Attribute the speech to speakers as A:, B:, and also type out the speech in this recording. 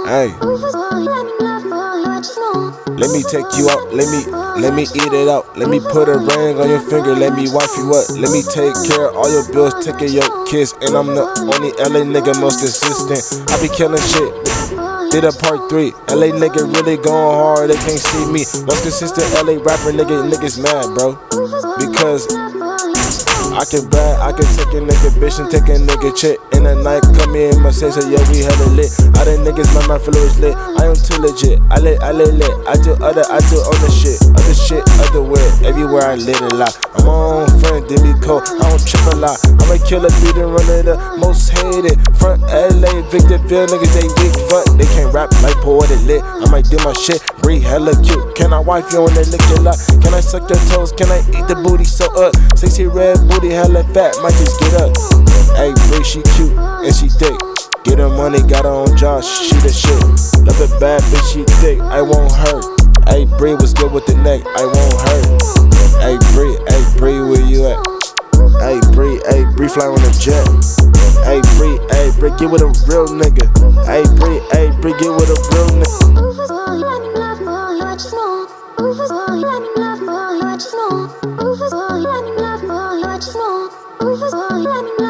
A: Hey, let me take you out, let me eat it out. Let me put a ring on your finger, let me wife you up. Let me take care of all your bills, take care of your kids. And I'm the only LA nigga most consistent. I be killing shit, did a part 3. LA nigga really going hard, they can't see me. Most consistent LA rapper niggas mad, bro. Because I can bad, I can take a nigga bitch and take a nigga chick. In the night, come here in my sense, yeah, we hella lit. All the niggas, my mind feel is lit. I am too legit, I lit. I do other shit, other way. Everywhere I lit a lot. I'm my own friend, did me cold, I don't trip a lot. I'm a killer, beat and run it up, most hated. Front LA, Victorville, niggas, they weak, fuck. They can't rap like poetic lit. I might do my shit, Bree hella cute. Can I wife you on that lick your lot? Can I suck your toes? Can I eat the booty so up? 60 red booty, hella fat, might just get up. Ayy, Bree, she cute and she thick. Get her money, got her own job, she the shit. Love it bad, bitch, she thick, I won't hurt. Ayy, Bree was good with the neck, I won't hurt. Ayy, Bree, where you at? Ayy, Bree, fly on the jet. Ayy, Bree, get with a real nigga. Ayy, Bree, get with a real nigga.
B: Let me